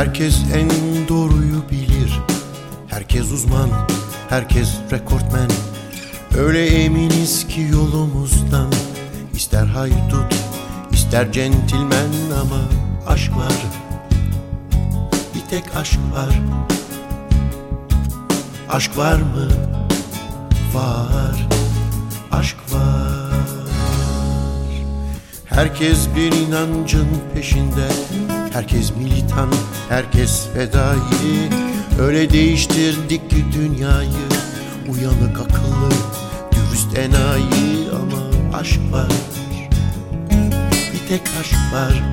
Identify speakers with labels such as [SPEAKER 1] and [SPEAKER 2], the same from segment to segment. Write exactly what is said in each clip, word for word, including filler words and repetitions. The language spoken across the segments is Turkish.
[SPEAKER 1] Herkes en doğruyu bilir, herkes uzman, herkes rekortmen. Öyle eminiz ki yolumuzdan, ister haydut, ister centilmen. Ama aşk var, bir tek aşk var. Aşk var mı? Var, aşk var. Herkes bir inancın peşinde, herkes militan, herkes fedai. Öyle değiştirdik ki dünyayı, uyanık akıllı, dürüst enayi. Ama aşk var, bir tek aşk var.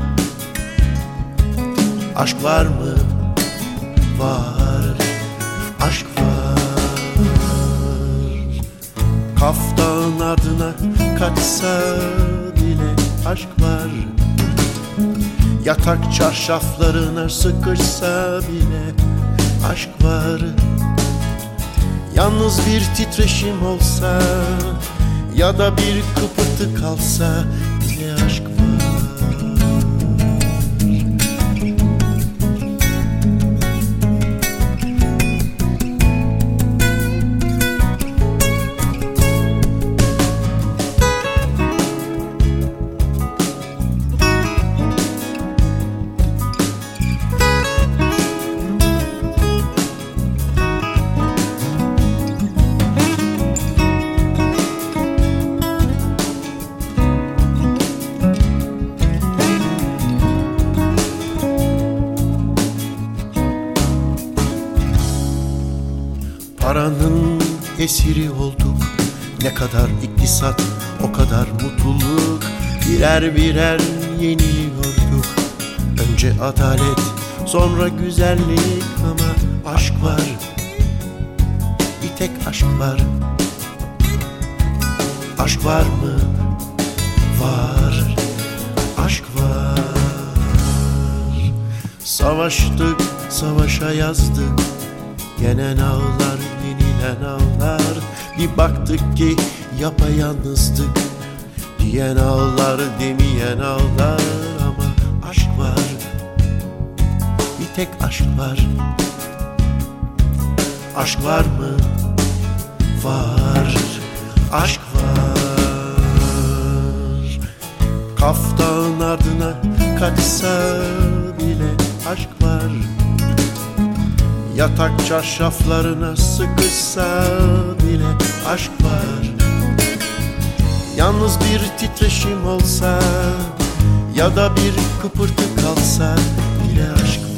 [SPEAKER 1] Aşk var mı? Var, aşk var. Kaftan ardına kaçsa bile aşk var. Yatak çarşaflarına sıkışsa bile aşk var. Yalnız bir titreşim olsa ya da bir kıpırtı kalsa bile aşk var. Paranın esiri olduk, ne kadar iktisat o kadar mutluluk. Birer birer yeniliyorduk, önce adalet sonra güzellik. Ama aşk var, bir tek aşk var. Aşk var mı? Var, aşk var. Savaştık, savaşa yazdık, yenen ağlar, yenilen ağlar. Bir baktık ki yapayalnızdık, diyen ağlar, demeyen ağlar. Ama aşk var, bir tek aşk var. Aşk var mı? Var, aşk var. Kaftan ardına kaçsa bile aşk var. Yatak çarşaflarına sıkışsa bile aşk var. Yalnız bir titreşim olsa ya da bir kıpırtı kalsa bile aşk var.